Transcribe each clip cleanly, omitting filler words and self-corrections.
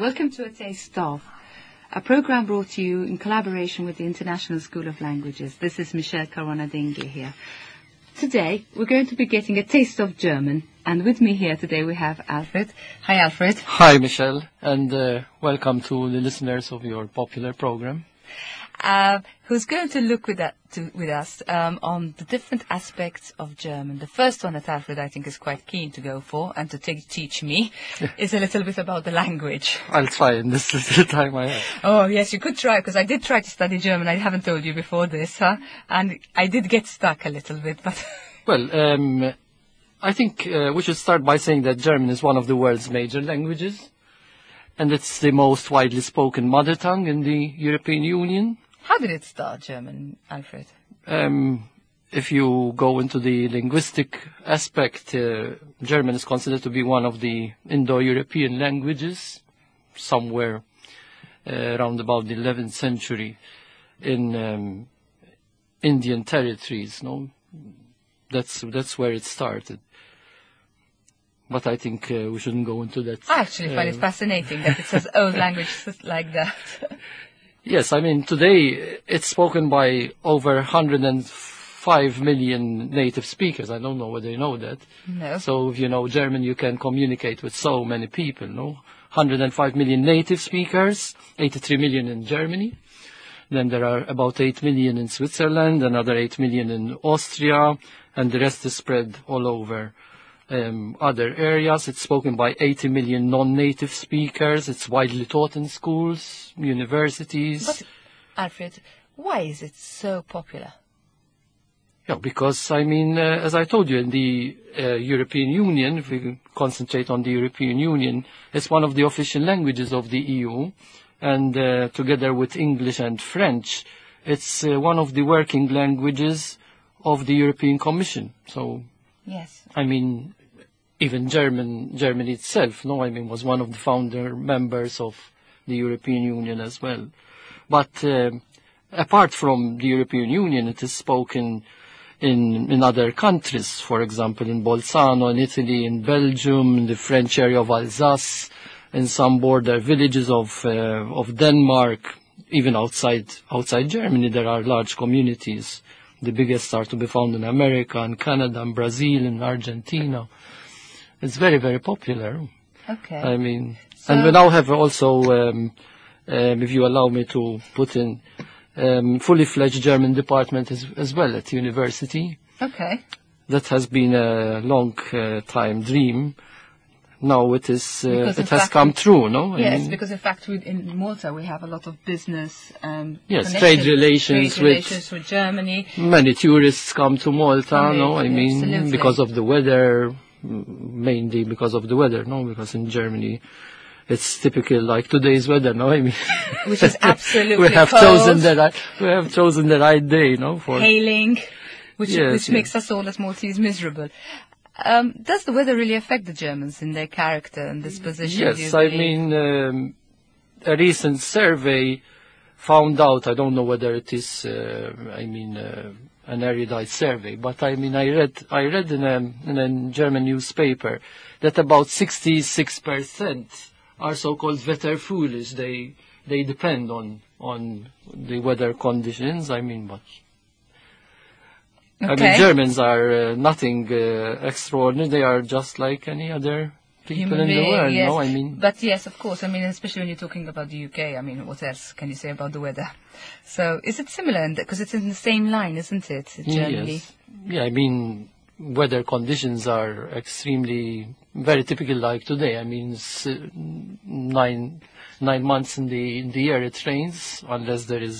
Welcome to A Taste Of, a program brought to you in collaboration with the International School of Languages. This is Michelle Caruana-Dengue here. Today, we're going to be getting a taste of German, and with me here today we have Alfred. Hi, Alfred. Hi, Michelle, and welcome to the listeners of your popular program. Who's going to look with us on the different aspects of German. The first one that Alfred, I think, is quite keen to go for and to teach me is a little bit about the language. I'll try in this little time I have. Oh, yes, you could try, because I did try to study German. I haven't told you before this, and I did get stuck a little bit. But Well, I think we should start by saying that German is one of the world's major languages, and it's the most widely spoken mother tongue in the European Union. How did it start, German, Alfred? If you go into the linguistic aspect, German is considered to be one of the Indo-European languages, somewhere around about the 11th century in Indian territories. No, that's where it started. But I think we shouldn't go into that. I actually find it fascinating that it says old language like that. Yes, I mean, today it's spoken by over 105 million native speakers. I don't know whether you know that. No. So if you know German, you can communicate with so many people, no? 105 million native speakers, 83 million in Germany. Then there are about 8 million in Switzerland, another 8 million in Austria, and the rest is spread all over other areas. It's spoken by 80 million non-native speakers. It's widely taught in schools, universities. But, Alfred, why is it so popular? Yeah, because, I mean, as I told you, in the European Union, if we concentrate on the European Union, it's one of the official languages of the EU, and together with English and French, it's one of the working languages of the European Commission. So, yes, I mean, even Germany itself, no, I mean, was one of the founder members of the European Union as well. But apart from the European Union, it is spoken in other countries, for example, in Bolzano, in Italy, in Belgium, in the French area of Alsace, in some border villages of Denmark, even outside Germany, there are large communities. The biggest are to be found in America, and Canada, and Brazil, and Argentina. It's very, very popular. okay. I mean, and we now have also, if you allow me to put in, fully fledged German department as well at university. Okay. That has been a long time dream. Now it is, it has come true, no? Yes, because in fact in Malta we have a lot of business yes, trade relations with Germany. Many tourists come to Malta, no? I mean, absolutely. because of the weather, mainly because of the weather, no? Because in Germany it's typical like today's weather, no? I mean, which is absolutely we have cold. chosen the right day, no? For hailing, which makes us all as Maltese miserable. Does the weather really affect the Germans in their character and disposition? Yes, I mean, a recent survey found out, I don't know whether it is, an erudite survey, but I mean, I read in a German newspaper that about 66% are so-called wetterfoolish. They depend on the weather conditions. I mean, but okay. I mean, Germans are nothing extraordinary. They are just like any other people in the world. Yes. No, I mean, but yes, of course. I mean, especially when you're talking about the UK. I mean, what else can you say about the weather? So, is it similar? Because it's in the same line, isn't it? Generally. Yes. Yeah, I mean, weather conditions are extremely very typical. Like today, I mean, it's, 9 months in the year it rains, unless there is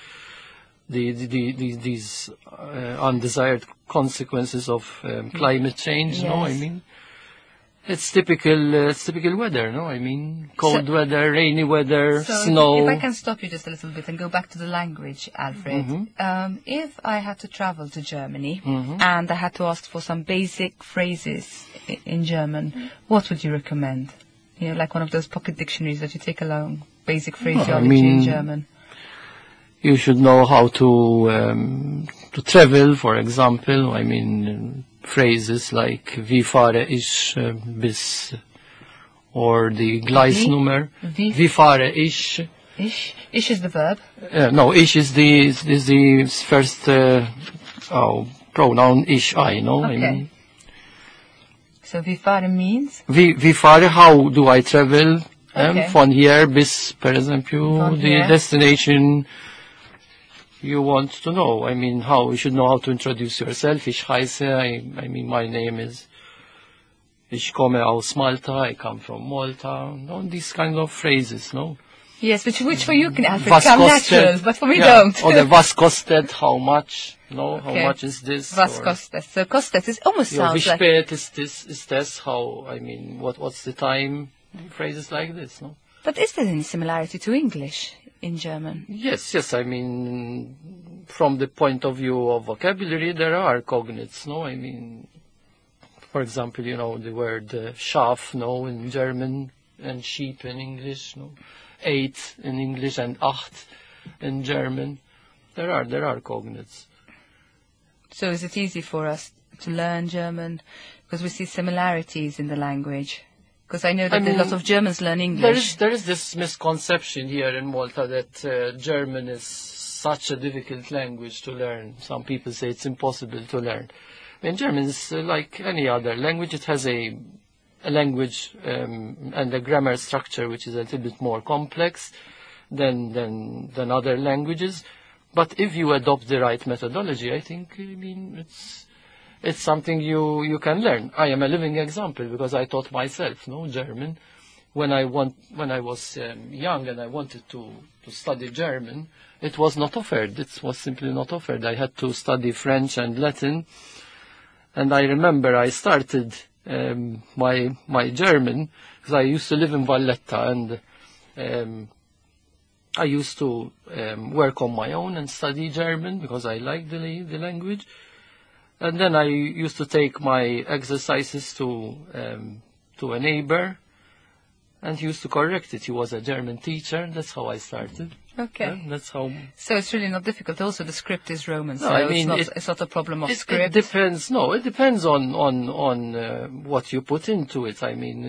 these undesired consequences of climate change. Yes. No, I mean, it's typical weather. No, I mean, cold weather, rainy weather, snow. If I can stop you just a little bit and go back to the language, Alfred. Mm-hmm. If I had to travel to Germany Mm-hmm. and I had to ask for some basic phrases in German, what would you recommend? You know, like one of those pocket dictionaries that you take along, basic phraseology in German. You should know how to travel, for example. I mean, phrases like "Wie fahre ich bis or the Gleisnummer. Vi fare ich. Ish. Ish is the verb. No, ich is the first pronoun ich, I, no? Okay. I mean, So vi fare means? vi fare, how do I travel? Okay. Von here bis, per exemplu, Von the here. destination you want to know. I mean, you should know how to introduce yourself. Ich heiße, I mean, my name is, ich komme aus Malta, I come from Malta. No, these kind of phrases, no? Yes, which for you, Alfred, Was come kostet? natural, but for me Yeah. don't. Or the was kostet, how much? No, Okay. how much is this? Was Or, kostet? So kostet is almost wie sounds like... spät is this? How, I mean, what's the time? Phrases like this, no? But is there any similarity to English in German? Yes, I mean, from the point of view of vocabulary, there are cognates, no? I mean, for example, you know, the word Schaf, no, in German, and sheep in English, no? 8 in English and acht in German. There are cognates. So is it easy for us to learn German? Because we see similarities in the language. Because I know that a lot of Germans learn English. There is this misconception here in Malta that German is such a difficult language to learn. Some people say it's impossible to learn. I mean, German is like any other language. It has a language and a grammar structure which is a little bit more complex than other languages. But if you adopt the right methodology, I think, I mean, it's something you can learn. I am a living example because I taught myself, no, German. When I was young and I wanted to study German, it was not offered. It was simply not offered. I had to study French and Latin. And I remember I started my German because I used to live in Valletta, and I used to work on my own and study German because I liked the language. And then I used to take my exercises to a neighbor, and he used to correct it. He was a German teacher. That's how I started. Okay. Yeah, that's how. So it's really not difficult. Also, the script is Roman, No, so I mean, it's not a problem of It script. depends. No, it depends on what you put into it. I mean,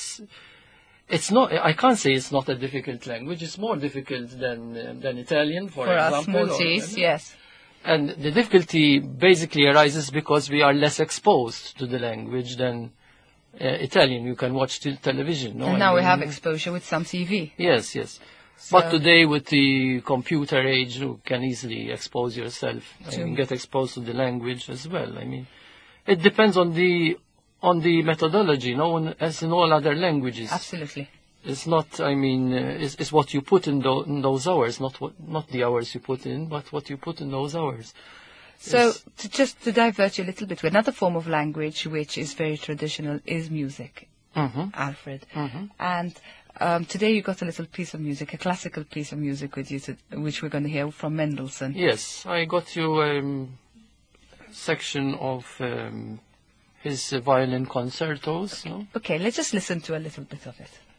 it's not. I can't say it's not a difficult language. It's more difficult than Italian, for us example. Maltese, yes. And the difficulty basically arises because we are less exposed to the language than Italian. You can watch television. No? And now we have exposure with some TV. Yes. So But today, with the computer age, you can easily expose yourself and get exposed to the language as well. I mean, it depends on the methodology, no, as in all other languages. Absolutely. It's not. I mean, it's what you put in those hours, not the hours you put in, but what you put in those hours. So, to divert you a little bit, another form of language which is very traditional is music, Alfred. And today you got a little piece of music, a classical piece of music with you, which we're going to hear from Mendelssohn. Yes, I got you a section of his violin concertos. No? Okay, let's just listen to a little bit of it.